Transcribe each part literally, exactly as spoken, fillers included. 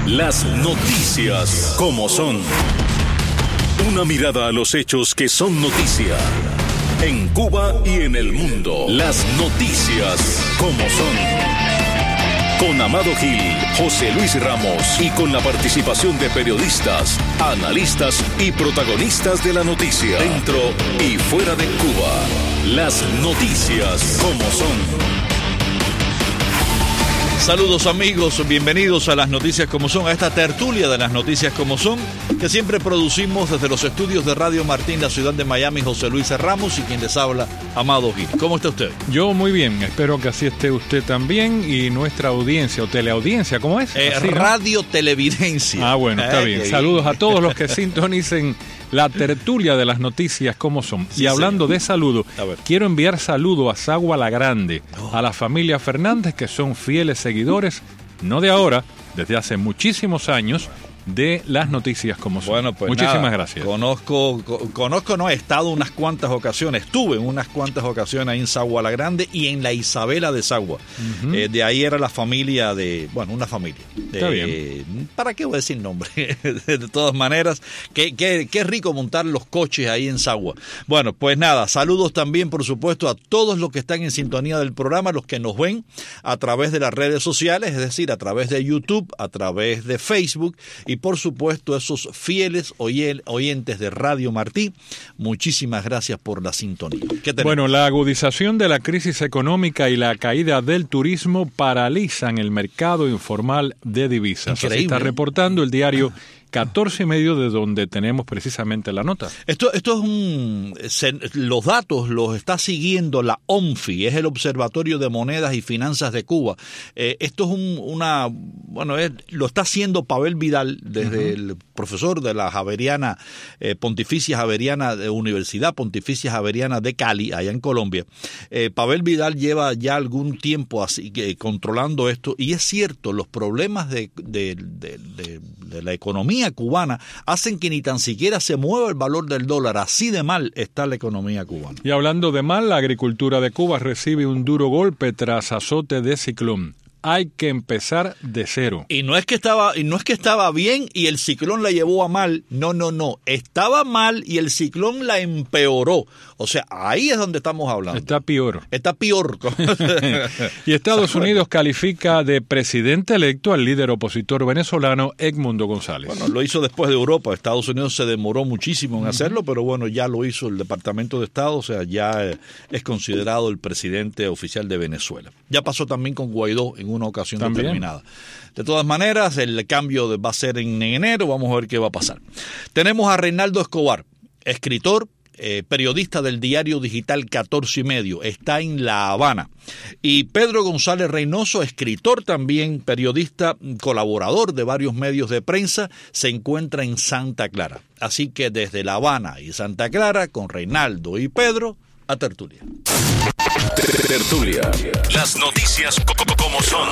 Las noticias como son. Una mirada a los hechos que son noticia. En Cuba y en el mundo. Las noticias como son. Con Amado Gil, José Luis Ramos y con la participación de periodistas, analistas y protagonistas de la noticia, dentro y fuera de Cuba. Las noticias como son. Saludos amigos, bienvenidos a las noticias como son, a esta tertulia de las noticias como son, que siempre producimos desde los estudios de Radio Martín, la ciudad de Miami, José Luis Ramos y quien les habla, Amado Gil. ¿Cómo está usted? Yo muy bien, espero que así esté usted también y nuestra audiencia o teleaudiencia, ¿cómo es? Eh, Así, ¿no? Radio Televidencia. Ah, bueno, está eh, bien. que... Saludos a todos los que sintonicen la tertulia de las noticias como son. Sí, y hablando señor. de saludo, quiero enviar saludo a Sagua La Grande, oh. a la familia Fernández, que son fieles seguidores, no de ahora, desde hace muchísimos años, de las noticias como son. Bueno, pues muchísimas nada, gracias. Conozco, co- conozco, no he estado unas cuantas ocasiones, estuve en unas cuantas ocasiones ahí en Sagua La Grande y en la Isabela de Sagua. Uh-huh. Eh, de ahí era la familia de, bueno, una familia. De, Está bien. ¿Para qué voy a decir nombre? De todas maneras, qué, qué, qué rico montar los coches ahí en Sagua. Bueno, pues nada, saludos también, por supuesto, a todos los que están en sintonía del programa, los que nos ven a través de las redes sociales, es decir, a través de YouTube, a través de Facebook y por supuesto esos fieles oyentes de Radio Martí. Muchísimas gracias por la sintonía. ¿Qué tenemos? Bueno, la agudización de la crisis económica y la caída del turismo paralizan el mercado informal de divisas. Increíble. Así está reportando el diario catorce y medio, de donde tenemos precisamente la nota. Esto, esto es un... Se, los datos los está siguiendo la O M F I, es el Observatorio de Monedas y Finanzas de Cuba. Eh, esto es un, una... Bueno, es, lo está haciendo Pavel Vidal, desde uh-huh. el profesor de la Javeriana, eh, Pontificia Javeriana, de Universidad Pontificia Javeriana de Cali, allá en Colombia. Eh, Pavel Vidal lleva ya algún tiempo así que controlando esto, y es cierto, los problemas de, de, de, de, de la economía cubana hacen que ni tan siquiera se mueva el valor del dólar. Así de mal está la economía cubana. Y hablando de mal, la agricultura de Cuba recibe un duro golpe tras azote de ciclón. Hay que empezar de cero. Y no es que estaba, y no es que estaba bien y el ciclón la llevó a mal. No, no, no. Estaba mal y el ciclón la empeoró. O sea, ahí es donde estamos hablando. Está peor. Está peor. Y Estados Unidos califica de presidente electo al líder opositor venezolano Edmundo González. Bueno, lo hizo después de Europa. Estados Unidos se demoró muchísimo en uh-huh. hacerlo, pero bueno, ya lo hizo el Departamento de Estado. O sea, ya es considerado el presidente oficial de Venezuela. Ya pasó también con Guaidó en una ocasión ¿También? determinada. De todas maneras, el cambio va a ser en enero, vamos a ver qué va a pasar. Tenemos a Reinaldo Escobar, escritor, eh, periodista del diario digital catorce y medio, está en La Habana. Y Pedro González Reynoso, escritor también, periodista, colaborador de varios medios de prensa, se encuentra en Santa Clara. Así que desde La Habana y Santa Clara, con Reinaldo y Pedro, a tertulia. Tertulia. Las noticias como son.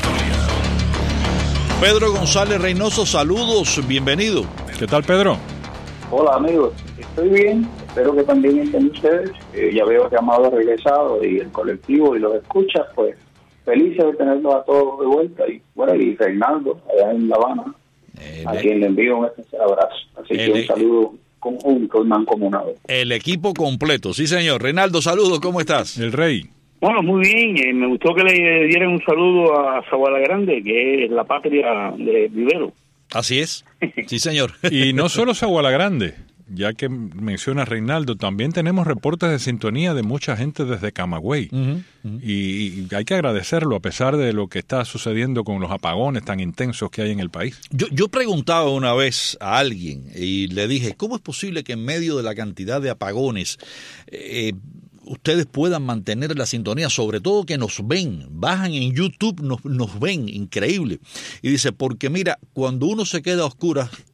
Pedro González Reynoso, saludos, bienvenido. ¿Qué tal, Pedro? Hola, amigos. Estoy bien, espero que también estén ustedes. Eh, ya veo que Amado ha regresado y el colectivo y los escuchas, pues felices de tenerlos a todos de vuelta. Y bueno, y Reinaldo, allá en La Habana, eh, a le... quien le envío un especial abrazo. Así el... que un saludo conjunto y mancomunado. El equipo completo, sí señor. Reinaldo, saludos, ¿cómo estás? El rey. Bueno, muy bien, eh, me gustó que le dieran un saludo a Sagua La Grande, que es la patria de Vivero. Así es, sí señor. Y no solo Sagua La Grande, ya que menciona Reinaldo, también tenemos reportes de sintonía de mucha gente desde Camagüey. Uh-huh, uh-huh. Y, y hay que agradecerlo a pesar de lo que está sucediendo con los apagones tan intensos que hay en el país. Yo, yo preguntaba una vez a alguien y le dije, ¿cómo es posible que en medio de la cantidad de apagones eh, ustedes puedan mantener la sintonía, sobre todo que nos ven, bajan en YouTube, nos, nos ven, increíble? Y dice, porque mira, cuando uno se queda a oscuras,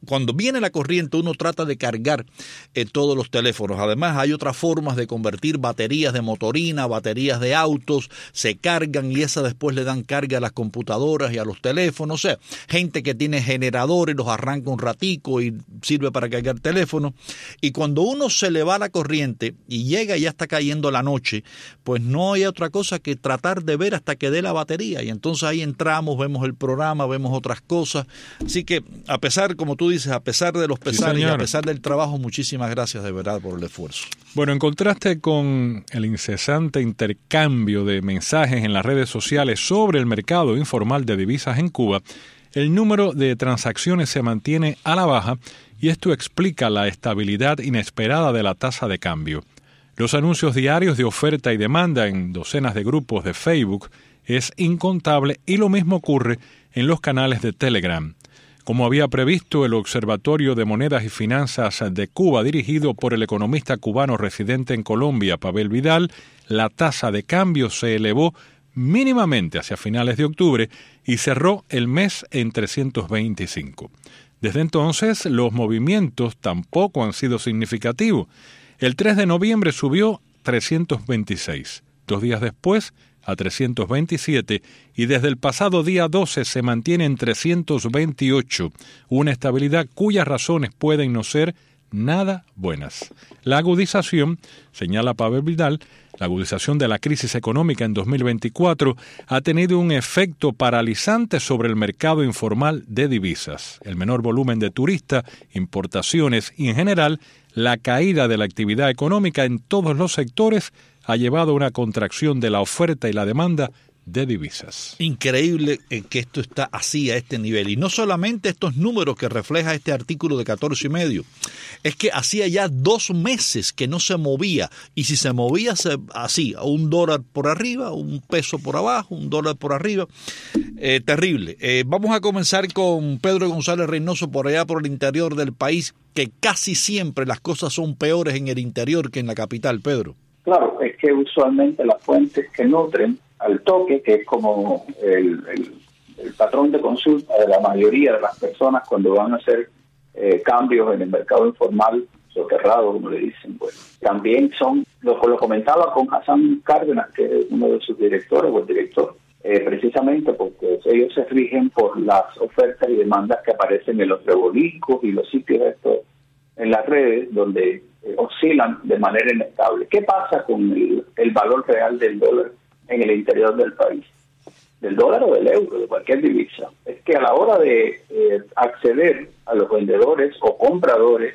cuando viene la corriente uno trata de cargar eh, todos los teléfonos. Además hay otras formas de convertir baterías de motorina, baterías de autos, se cargan y esas después le dan carga a las computadoras y a los teléfonos. O sea, gente que tiene generadores, los arranca un ratico y sirve para cargar teléfonos. Y cuando uno se le va la corriente y llega y ya está cayendo la noche, pues no hay otra cosa que tratar de ver hasta que dé la batería. Y entonces ahí entramos, vemos el programa, vemos otras cosas. Así que a pesar, como tú dices, a pesar de los pesares, sí, y a pesar del trabajo, muchísimas gracias de verdad por el esfuerzo. Bueno, en contraste con el incesante intercambio de mensajes en las redes sociales sobre el mercado informal de divisas en Cuba, el número de transacciones se mantiene a la baja y esto explica la estabilidad inesperada de la tasa de cambio. Los anuncios diarios de oferta y demanda en docenas de grupos de Facebook es incontable y lo mismo ocurre en los canales de Telegram. Como había previsto el Observatorio de Monedas y Finanzas de Cuba, dirigido por el economista cubano residente en Colombia, Pavel Vidal, la tasa de cambio se elevó mínimamente hacia finales de octubre y cerró el mes en trescientos veinticinco. Desde entonces, los movimientos tampoco han sido significativos. El tres de noviembre subió trescientos veintiséis. Dos días después, a trescientos veintisiete, y desde el pasado día doce se mantiene en trescientos veintiocho, una estabilidad cuyas razones pueden no ser nada buenas. La agudización, señala Pavel Vidal, la agudización de la crisis económica en dos mil veinticuatro ha tenido un efecto paralizante sobre el mercado informal de divisas. El menor volumen de turistas, importaciones y en general la caída de la actividad económica en todos los sectores ha llevado a una contracción de la oferta y la demanda de divisas. Increíble que esto está así a este nivel. Y no solamente estos números que refleja este artículo de catorce y medio, es que hacía ya dos meses que no se movía. Y si se movía se, así, un dólar por arriba, un peso por abajo, un dólar por arriba. Eh, terrible. Eh, vamos a comenzar con Pedro González Reynoso por allá por el interior del país, que casi siempre las cosas son peores en el interior que en la capital, Pedro. Claro, es que usualmente las fuentes que nutren al toque, que es como el, el, el patrón de consulta de la mayoría de las personas cuando van a hacer eh, cambios en el mercado informal, soterrado, como le dicen, pues también son, lo, lo comentaba con Hassan Cárdenas, que es uno de sus directores o el director, eh, precisamente porque ellos se rigen por las ofertas y demandas que aparecen en los revolicos y los sitios estos en las redes donde eh, oscilan de manera inestable. ¿Qué pasa con el, el valor real del dólar en el interior del país? Del dólar o del euro, de cualquier divisa. Es que a la hora de eh, acceder a los vendedores o compradores,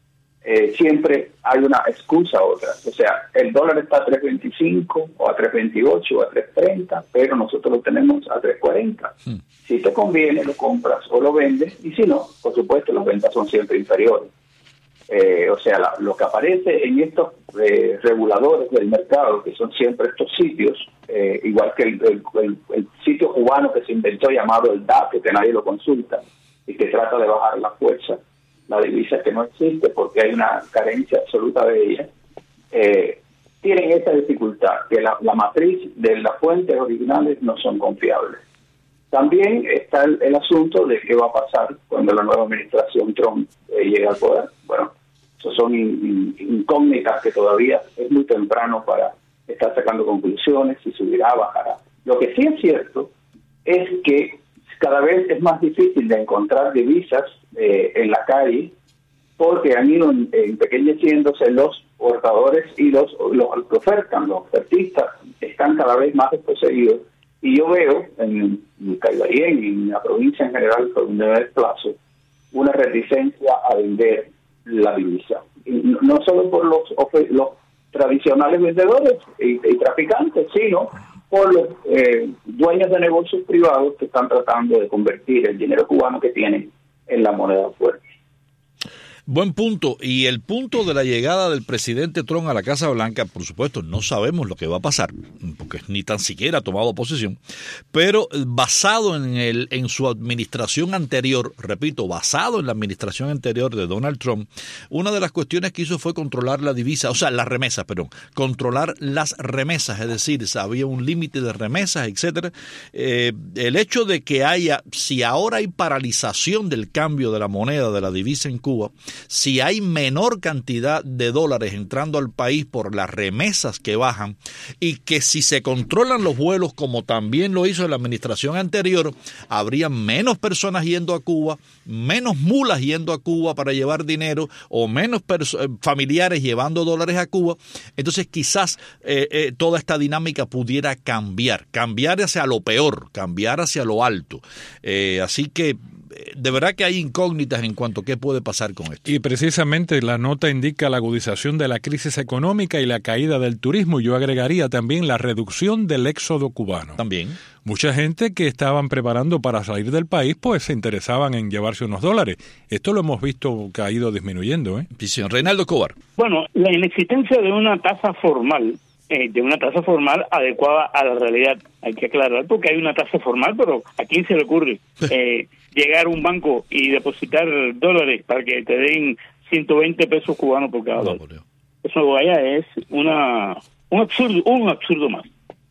eh, siempre hay una excusa u otra. O sea, el dólar está a tres veinticinco o a tres veintiocho o a tres treinta, pero nosotros lo tenemos a tres cuarenta. Hmm. Si te conviene, lo compras o lo vendes, y si no, por supuesto, las ventas son siempre inferiores. Eh, o sea, la, lo que aparece en estos eh, reguladores del mercado, que son siempre estos sitios, eh, igual que el, el, el, el sitio cubano que se inventó llamado el D A P, que nadie lo consulta y que trata de bajar la fuerza, la divisa que no existe porque hay una carencia absoluta de ella, eh, tienen esa dificultad, que la, la matriz de las fuentes originales no son confiables. También está el, el asunto de qué va a pasar cuando la nueva administración Trump eh, llegue al poder. Bueno, eso son in, in, incógnitas que todavía es muy temprano para estar sacando conclusiones, si subirá, bajará. Lo que sí es cierto es que cada vez es más difícil de encontrar divisas eh, en la calle porque han ido empequeñeciéndose los portadores y los, los que ofertan, los ofertistas están cada vez más desposeídos. Y yo veo en, en Caibarien y en la provincia en general, por donde me desplazo, una reticencia a vender la divisa. Y no, no solo por los, los tradicionales vendedores y, y traficantes, sino por los eh, dueños de negocios privados que están tratando de convertir el dinero cubano que tienen en la moneda fuerte. Buen punto. Y el punto de la llegada del presidente Trump a la Casa Blanca, por supuesto, no sabemos lo que va a pasar, porque ni tan siquiera ha tomado posición, pero basado en, el, en su administración anterior, repito, basado en la administración anterior de Donald Trump, una de las cuestiones que hizo fue controlar la divisa, o sea, las remesas, perdón, controlar las remesas, es decir, había un límite de remesas, etcétera. Eh, el hecho de que haya, si ahora hay paralización del cambio de la moneda, de la divisa en Cuba, si hay menor cantidad de dólares entrando al país por las remesas que bajan, y que si se controlan los vuelos como también lo hizo la administración anterior, habría menos personas yendo a Cuba, menos mulas yendo a Cuba para llevar dinero, o menos familiares llevando dólares a Cuba. Entonces quizás eh, eh, toda esta dinámica pudiera cambiar, cambiar hacia lo peor, cambiar hacia lo alto. Eh, así que de verdad que hay incógnitas en cuanto a qué puede pasar con esto. Y precisamente la nota indica la agudización de la crisis económica y la caída del turismo. Yo agregaría también la reducción del éxodo cubano. También. Mucha gente que estaban preparando para salir del país, pues se interesaban en llevarse unos dólares. Esto lo hemos visto que ha ido disminuyendo, ¿eh? Sí, señor Reinaldo Escobar. Bueno, la inexistencia de una tasa formal, eh, de una tasa formal adecuada a la realidad, hay que aclarar, porque hay una tasa formal, pero ¿a quién se le ocurre eh, llegar a un banco y depositar dólares para que te den ciento veinte pesos cubanos por cada dólar? No, eso vaya es una un absurdo, un absurdo más.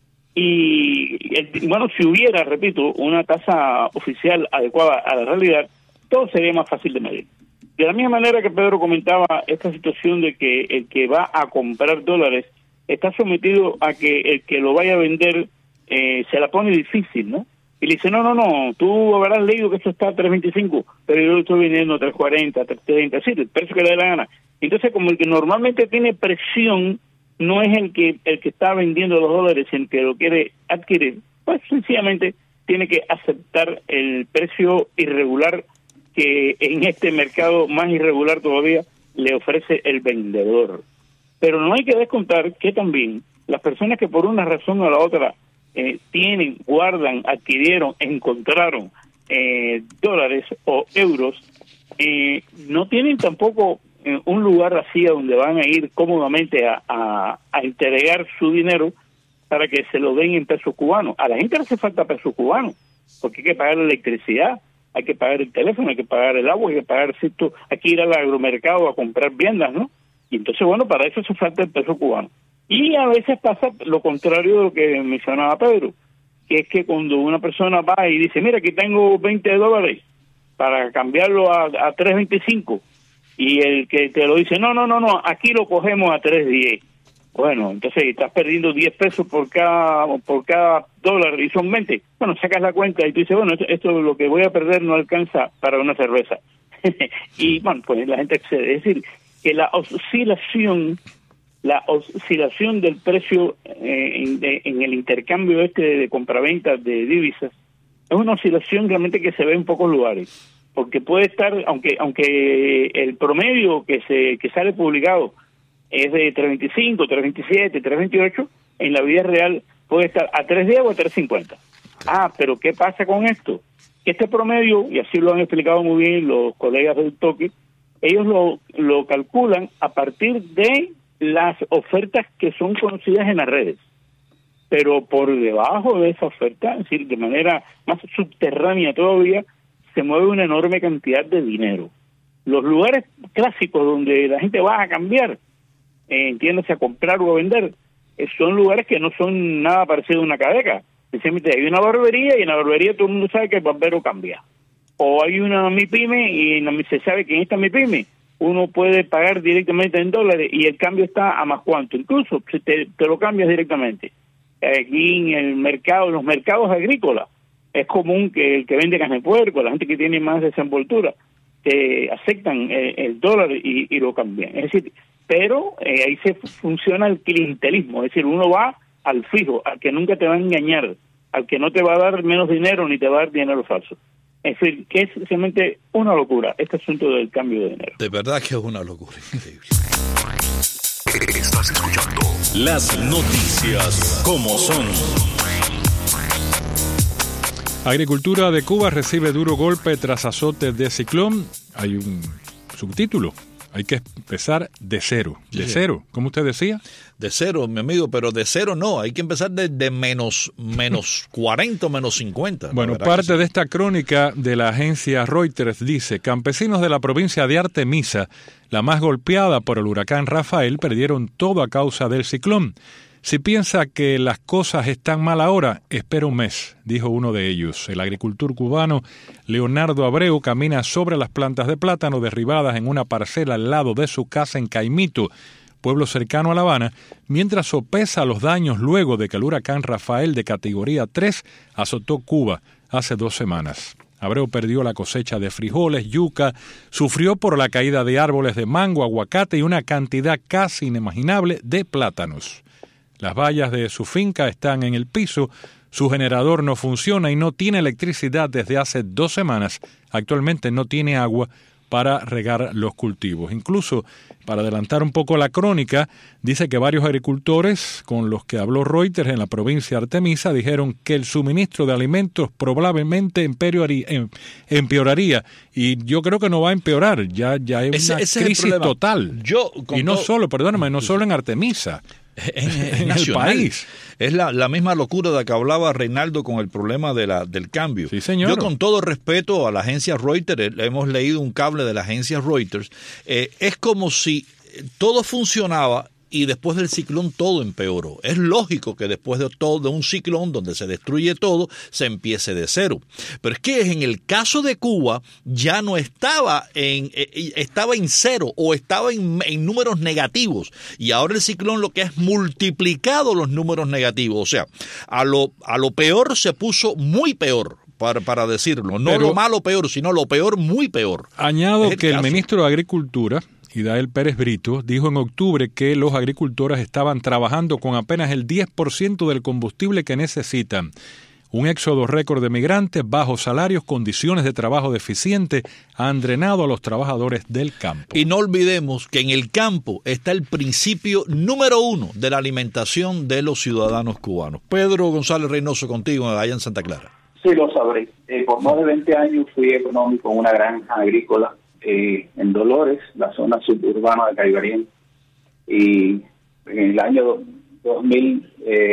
Y bueno, si hubiera, repito, una tasa oficial adecuada a la realidad, todo sería más fácil de medir. De la misma manera que Pedro comentaba esta situación de que el que va a comprar dólares está sometido a que el que lo vaya a vender eh, se la pone difícil, ¿no? Y le dice, no, no, no, tú habrás leído que esto está a tres veinticinco, pero yo lo estoy vendiendo a tres cuarenta, tres treinta, sí, el precio que le dé la gana. Entonces, como el que normalmente tiene presión no es el que el que está vendiendo los dólares, el que lo quiere adquirir, pues sencillamente tiene que aceptar el precio irregular que en este mercado más irregular todavía le ofrece el vendedor. Pero no hay que descontar que también las personas que por una razón o la otra eh, tienen, guardan, adquirieron, encontraron eh, dólares o euros, eh, no tienen tampoco eh, un lugar así a donde van a ir cómodamente a, a, a entregar su dinero para que se lo den en pesos cubanos. A la gente le hace falta pesos cubanos, porque hay que pagar la electricidad, hay que pagar el teléfono, hay que pagar el agua, hay que pagar cierto, hay que ir al agromercado a comprar viandas, ¿no? Y entonces, bueno, para eso hace falta el peso cubano. Y a veces pasa lo contrario de lo que mencionaba Pedro, que es que cuando una persona va y dice, mira, aquí tengo veinte dólares para cambiarlo a, a tres veinticinco, y el que te lo dice, no, no, no, no, aquí lo cogemos a tres diez. Bueno, entonces estás perdiendo diez pesos por cada por cada dólar y son veinte. Bueno, sacas la cuenta y tú dices, bueno, esto, esto lo que voy a perder no alcanza para una cerveza. Y bueno, pues la gente accede. Es decir, que la oscilación, la oscilación del precio eh, en, de, en el intercambio este de compraventa de divisas es una oscilación realmente que se ve en pocos lugares, porque puede estar, aunque aunque el promedio que se que sale publicado es de tres veinticinco, tres veintisiete, tres veintiocho, en la vida real puede estar a tres diez o a tres cincuenta. Ah, pero ¿qué pasa con esto? Que este promedio, y así lo han explicado muy bien los colegas del toque, ellos lo, lo calculan a partir de las ofertas que son conocidas en las redes. Pero por debajo de esa oferta, es decir, de manera más subterránea todavía, se mueve una enorme cantidad de dinero. Los lugares clásicos donde la gente va a cambiar, eh, entiéndase, a comprar o a vender, eh, son lugares que no son nada parecido a una cadeca. Sencillamente hay una barbería y en la barbería todo el mundo sabe que el barbero cambia. O hay una MIPYME y en la, se sabe que en esta MIPYME uno puede pagar directamente en dólares y el cambio está a más cuánto. Incluso si te, te lo cambias directamente. Aquí en el mercado, en los mercados agrícolas, es común que el que vende carne de puerco, la gente que tiene más desenvoltura, te aceptan el, el dólar y, y lo cambian. Es decir, pero eh, ahí se funciona el clientelismo, es decir, uno va al fijo, al que nunca te va a engañar, al que no te va a dar menos dinero ni te va a dar dinero falso. Es decir, que es simplemente una locura este asunto del cambio de dinero. De verdad que es una locura, increíble. Estás escuchando las noticias como son. Agricultura de Cuba recibe duro golpe tras azotes de ciclón. Hay un subtítulo. Hay que empezar de cero. De sí. cero, ¿cómo usted decía? De cero, mi amigo, pero de cero no. Hay que empezar de, de menos, menos cuarenta o menos cincuenta. Bueno, parte sí. de esta crónica de la agencia Reuters dice: campesinos de la provincia de Artemisa, la más golpeada por el huracán Rafael, perdieron todo a causa del ciclón. Si piensa que las cosas están mal ahora, espera un mes, dijo uno de ellos. El agricultor cubano Leonardo Abreu camina sobre las plantas de plátano derribadas en una parcela al lado de su casa en Caimito, pueblo cercano a La Habana, mientras sopesa los daños luego de que el huracán Rafael de categoría tres azotó Cuba hace dos semanas. Abreu perdió la cosecha de frijoles, yuca, sufrió por la caída de árboles de mango, aguacate y una cantidad casi inimaginable de plátanos. Las vallas de su finca están en el piso, su generador no funciona y no tiene electricidad desde hace dos semanas. Actualmente no tiene agua para regar los cultivos. Incluso, para adelantar un poco la crónica, dice que varios agricultores con los que habló Reuters en la provincia de Artemisa dijeron que el suministro de alimentos probablemente empeoraría, empeoraría y yo creo que no va a empeorar, ya, ya hay ese, una ese crisis es total. Yo, y no todo... solo, perdóname, no solo en Artemisa. En, en, en el país. Es la, la misma locura de que hablaba Reinaldo con el problema de la, del cambio. Sí, señor. Yo, con todo respeto a la agencia Reuters, hemos leído un cable de la agencia Reuters, eh, es como si todo funcionaba y después del ciclón todo empeoró. Es lógico que después de todo de un ciclón donde se destruye todo, se empiece de cero. Pero es que en el caso de Cuba ya no estaba en estaba en cero o estaba en, en números negativos, y ahora el ciclón lo que ha es multiplicado los números negativos. O sea, a lo a lo peor se puso muy peor. Para, para decirlo, no Pero, lo malo peor, sino lo peor muy peor. Añado el que caso. El ministro de Agricultura, Idael Pérez Brito, dijo en octubre que los agricultores estaban trabajando con apenas el diez por ciento del combustible que necesitan. Un éxodo récord de migrantes, bajos salarios, condiciones de trabajo deficientes han drenado a los trabajadores del campo. Y no olvidemos que en el campo está el principio número uno de la alimentación de los ciudadanos cubanos. Pedro González Reynoso, contigo allá en Santa Clara. Sí, lo sabré. Eh, por más de veinte años fui económico en una granja agrícola eh, en Dolores, la zona suburbana de Caibarien. Y en el año dos mil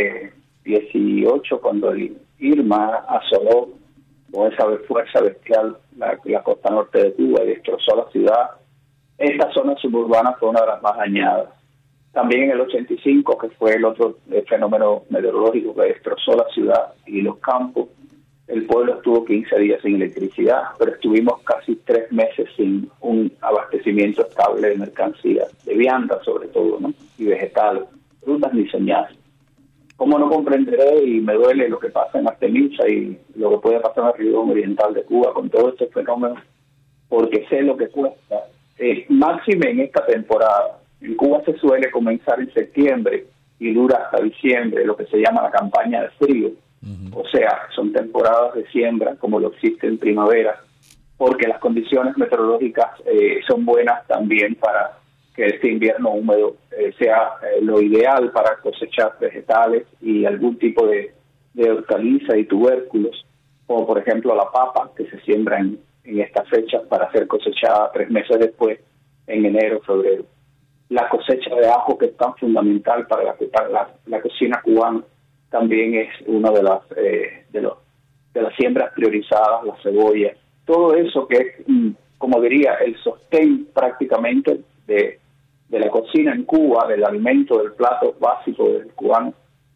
dieciocho, cuando el Irma asoló con esa fuerza bestial la, la costa norte de Cuba y destrozó la ciudad, esta zona suburbana fue una de las más dañadas. También en el ochenta y cinco, que fue el otro el fenómeno meteorológico que destrozó la ciudad y los campos, el pueblo estuvo quince días sin electricidad, pero estuvimos casi tres meses sin un abastecimiento estable de mercancías, de viandas sobre todo, ¿no? Y vegetales, frutas ni señales. ¿Cómo no comprenderé y me duele lo que pasa en Artemisa y lo que puede pasar en la región oriental de Cuba con todos estos fenómenos? Porque sé lo que cuesta. Eh, máxime en esta temporada. En Cuba se suele comenzar en septiembre y dura hasta diciembre, lo que se llama la campaña de frío. Uh-huh. O sea, son temporadas de siembra, como lo existe en primavera, porque las condiciones meteorológicas eh, son buenas también para que este invierno húmedo eh, sea eh, lo ideal para cosechar vegetales y algún tipo de, de hortaliza y tubérculos, como por ejemplo la papa, que se siembra en, en estas fechas para ser cosechada tres meses después, en enero, febrero. La cosecha de ajo, que es tan fundamental para la, para la, la cocina cubana, también es una de las eh, de, los, de las siembras priorizadas, la cebolla, todo eso que es, como diría, el sostén prácticamente de, de la cocina en Cuba, del alimento, del plato básico del cubano,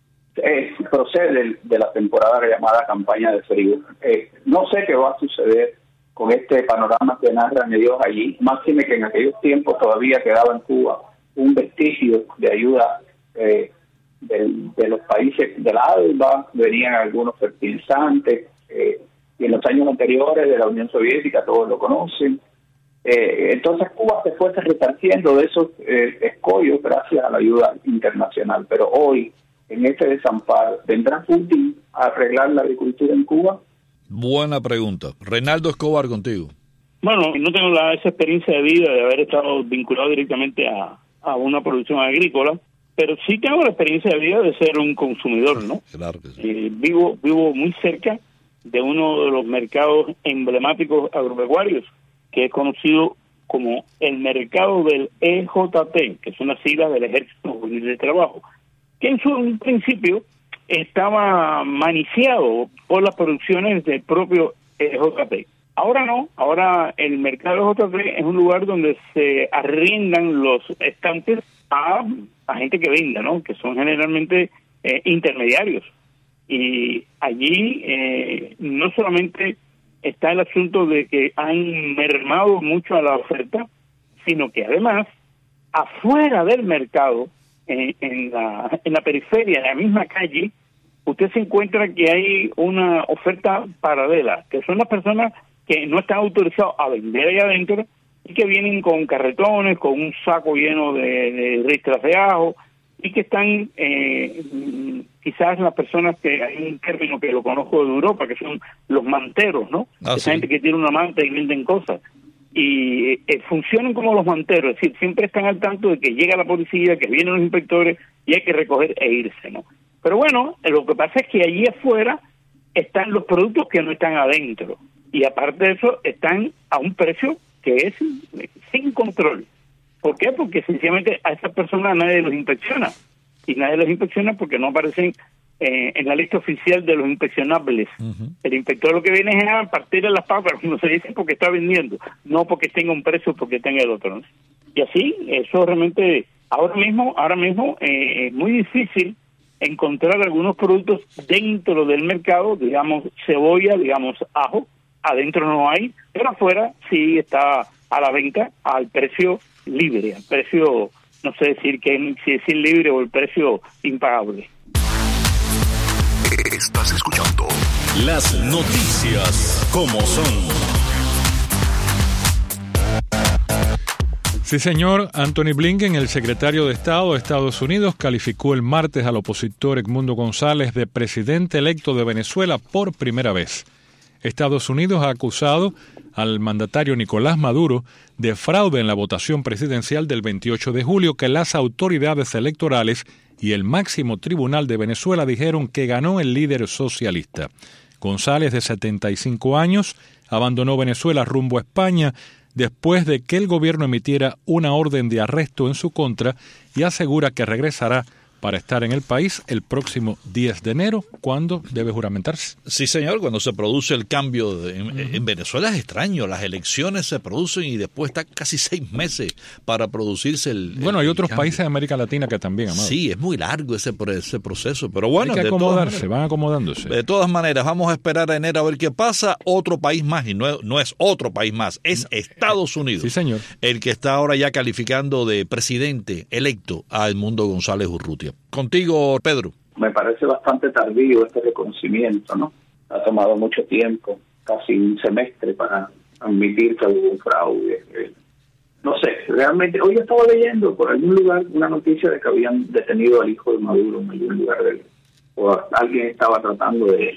eh, procede de, de la temporada llamada campaña de frío. Eh, no sé qué va a suceder con este panorama que narran ellos allí, máxime que en aquellos tiempos todavía quedaba en Cuba un vestigio de ayuda eh, de, de los países de la ALBA, venían algunos fertilizantes, eh, y en los años anteriores de la Unión Soviética, todos lo conocen. Eh, entonces Cuba se fue resarciendo de esos eh, escollos gracias a la ayuda internacional, pero hoy, en este desamparo, ¿vendrá Putin a arreglar la agricultura en Cuba? Buena pregunta. Reinaldo Escobar, contigo. Bueno, no tengo la, esa experiencia de vida de haber estado vinculado directamente a, a una producción agrícola, pero sí tengo la experiencia de vida de ser un consumidor, ¿no? Claro que sí. Eh, vivo, vivo muy cerca de uno de los mercados emblemáticos agropecuarios, que es conocido como el mercado del E J T, que son las siglas del Ejército Juvenil de Trabajo, que en su un principio estaba maniciado por las producciones del propio E J T. Ahora no, ahora el mercado E J T es un lugar donde se arriendan los estantes a, a gente que venda, ¿no? Que son generalmente eh, intermediarios. Y allí eh, no solamente está el asunto de que han mermado mucho a la oferta, sino que además, afuera del mercado, en, en, la, en la periferia, en la misma calle, usted se encuentra que hay una oferta paralela, que son las personas que no están autorizados a vender allá adentro y que vienen con carretones, con un saco lleno de, de ristras de ajo, y que están eh, quizás las personas que, hay un término que lo conozco de Europa, que son los manteros, ¿no? Ah, Esa sí. gente que tiene una manta y venden cosas. Y eh, funcionan como los manteros, es decir, siempre están al tanto de que llega la policía, que vienen los inspectores y hay que recoger e irse, ¿no? Pero bueno, lo que pasa es que allí afuera están los productos que no están adentro. Y aparte de eso, están a un precio que es sin control. ¿Por qué? Porque sencillamente a esas personas nadie los inspecciona. Y nadie los inspecciona porque no aparecen eh, en la lista oficial de los inspeccionables. Uh-huh. El inspector lo que viene es a partirle las papas, como se dice, porque está vendiendo. No porque tenga un precio, porque tenga el otro, ¿no? Y así, eso realmente, ahora mismo, ahora mismo eh, es muy difícil encontrar algunos productos dentro del mercado, digamos cebolla, digamos ajo, adentro no hay, pero afuera sí está a la venta al precio libre, al precio, no sé decir que si decir libre o el precio impagable. Estás escuchando las noticias como son. Sí, señor. Anthony Blinken, el secretario de Estado de Estados Unidos, calificó el martes al opositor Edmundo González de presidente electo de Venezuela por primera vez. Estados Unidos ha acusado al mandatario Nicolás Maduro de fraude en la votación presidencial del veintiocho de julio que las autoridades electorales y el máximo tribunal de Venezuela dijeron que ganó el líder socialista. González, de setenta y cinco años, abandonó Venezuela rumbo a España después de que el gobierno emitiera una orden de arresto en su contra y asegura que regresará para estar en el país el próximo diez de enero, cuando debe juramentarse. Sí, señor, cuando se produce el cambio de, en, uh-huh. en Venezuela es extraño, las elecciones se producen y después está casi seis meses para producirse el Bueno, el, hay el otros cambio. países de América Latina que también, Amado. Sí, es muy largo ese, ese proceso, pero bueno. Hay que de acomodarse, todas van acomodándose. De todas maneras, vamos a esperar a enero a ver qué pasa. Otro país más, y no, no es otro país más, es Estados Unidos. Sí, señor. El que está ahora ya calificando de presidente electo a Edmundo González Urrutia. Contigo, Pedro. Me parece bastante tardío este reconocimiento, ¿no? Ha tomado mucho tiempo, casi un semestre, para admitir que hubo un fraude. No sé, realmente, hoy estaba leyendo por algún lugar una noticia de que habían detenido al hijo de Maduro en algún lugar del, o alguien estaba tratando de...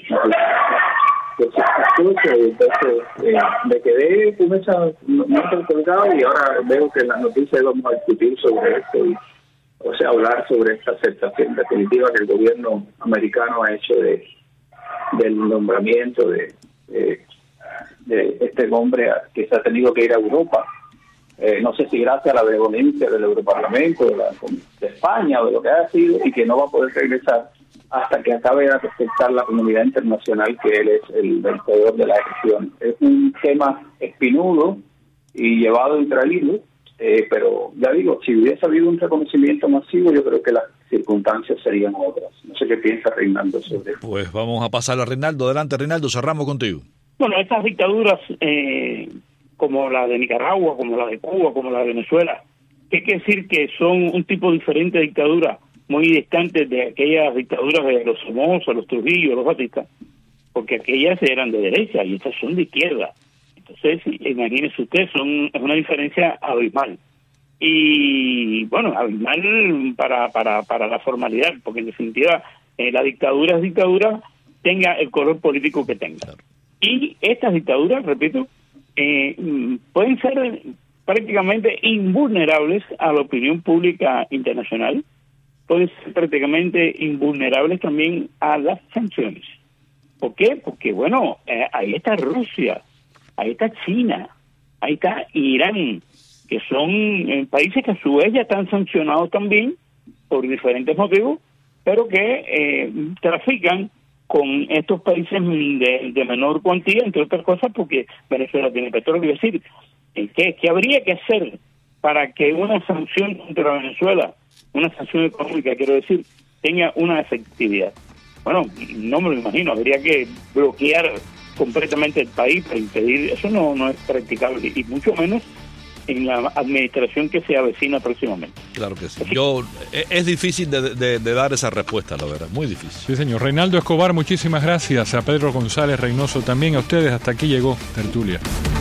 Entonces, eh, me quedé con esa nota colgada y ahora veo que en las noticias vamos a discutir sobre esto y, o sea, hablar sobre esta aceptación definitiva que el gobierno americano ha hecho de del nombramiento de, de, de este hombre que se ha tenido que ir a Europa. Eh, no sé si gracias a la benevolencia del Europarlamento, de, la, de España o de lo que ha sido, y que no va a poder regresar hasta que acabe de aceptar la comunidad internacional que él es el vencedor de la elección. Es un tema espinudo y llevado entre hilo, eh, pero ya digo, si hubiese habido un reconocimiento masivo, yo creo que las circunstancias serían otras. No sé qué piensa Reinaldo sobre eso. Pues vamos a pasarlo a Reinaldo. Adelante, Reinaldo, cerramos contigo. Bueno, estas dictaduras, eh, como la de Nicaragua, como la de Cuba, como la de Venezuela, ¿qué quiere decir? Que son un tipo diferente de dictadura, muy distante de aquellas dictaduras de los Somoza, los Trujillo, los Batista, porque aquellas eran de derecha y estas son de izquierda. Entonces, imagínense usted, son, es una diferencia abismal. Y, bueno, abismal para, para, para la formalidad, porque en definitiva eh, la dictadura es dictadura, tenga el color político que tenga. Y estas dictaduras, repito, eh, pueden ser prácticamente invulnerables a la opinión pública internacional, pueden ser prácticamente invulnerables también a las sanciones. ¿Por qué? Porque, bueno, eh, ahí está Rusia, ahí está China, ahí está Irán, que son eh, países que a su vez ya están sancionados también por diferentes motivos, pero que eh, trafican con estos países de, de menor cuantía, entre otras cosas porque Venezuela tiene petróleo. Es decir, ¿qué, qué habría que hacer para que una sanción contra Venezuela, una sanción económica, quiero decir, tenga una efectividad? Bueno, no me lo imagino, habría que bloquear completamente el país para impedir, eso no, no es practicable, y mucho menos en la administración que se avecina próximamente. Claro que sí. Yo es difícil de, de, de dar esa respuesta, la verdad, muy difícil. Sí, señor. Reinaldo Escobar, muchísimas gracias. A Pedro González Reynoso también, a ustedes. Hasta aquí llegó Tertulia.